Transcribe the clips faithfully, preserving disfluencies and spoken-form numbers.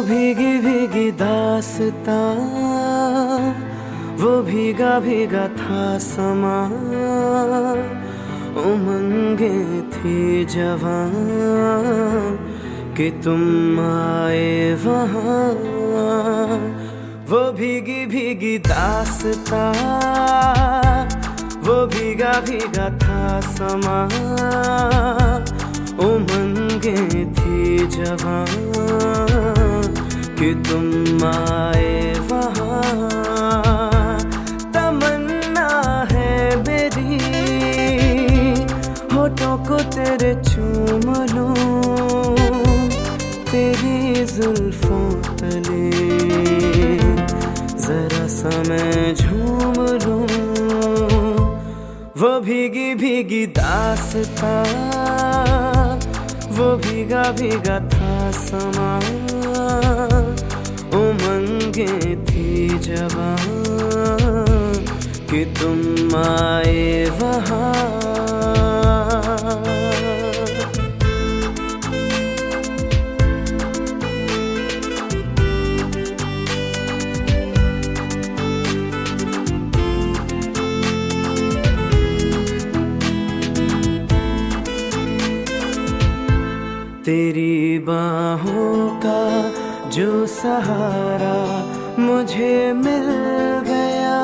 भीगी भीगी दास्तां, वो भीगा भीगा था समा, उमंगे थी जवां कि तुम आए वहां। वो भीगी भीगी दास्तां, वो भीगा भीगा था समा, उमंगे थी जवां कि तुम आए वहां। तमन्ना है मेरी होठों को तेरे चूम लूं, तेरी जुल्फों तले जरा सा मैं झूम लूं। वो भीगी भीगी दास्तां, वो भीगा भीगा था समा, उमंगे थी जवां कि तुम आए वहां। तेरी बाहों का जो सहारा मुझे मिल गया,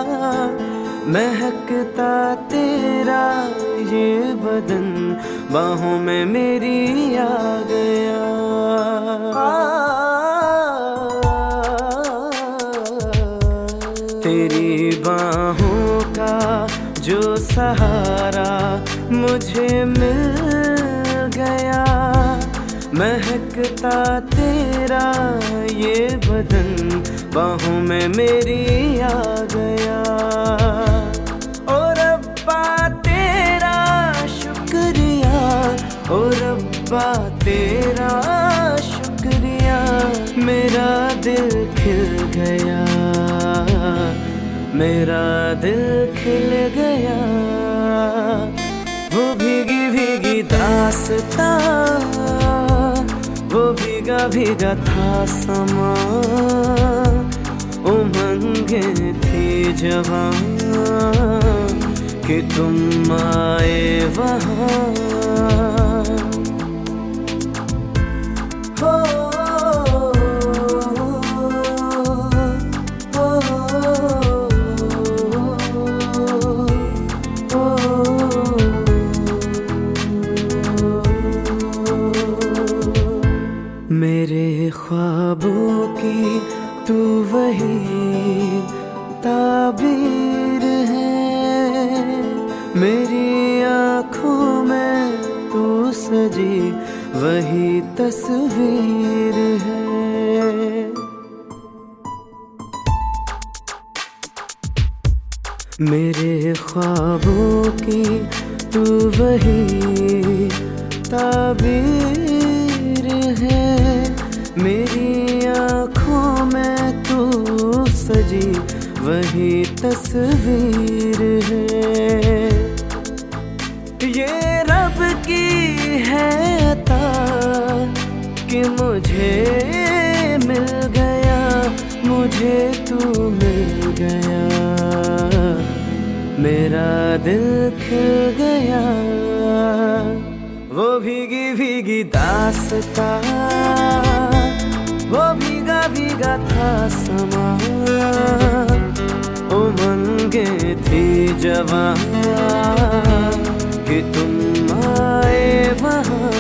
महकता तेरा ये बदन बाहों में मेरी आ गया। तेरी बाहों का जो सहारा मुझे मिल गया, महकता तेरा ये बदन बाहों में मेरी आ गया। ओ रब्बा तेरा शुक्रिया, ओ रब्बा तेरा शुक्रिया, मेरा दिल खिल गया, मेरा दिल खिल गया। वो भीगी भीगी दास्तां, वो भीगा भीगा था समा, उमंगे थी जवां कि तुम आए वहां। हो मेरे ख्वाबों की तू वही ताबीर है, मेरी आँखों में तू सजी वही तस्वीर है। मेरे ख्वाबों की तू वही ताबीर है, मेरी आँखों में तू सजी वही तस्वीर है। ये रब की है अता कि मुझे मिल गया, मुझे तू मिल गया, मेरा दिल खिल गया। वो भीगी भीगी दास्तां, वो भीगा भीगा था समा, उमंगे थी जवां कि तुम आए वहां।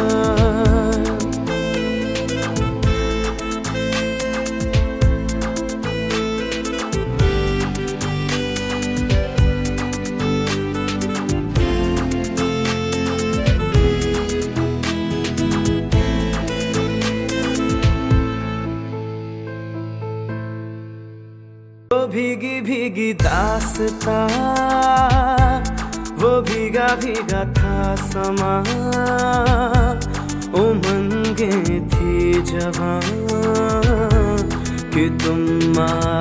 वो भीगी भीगी दास्तां, वो भीगा भीगा था समा, उमंगे थी जवां कि तुम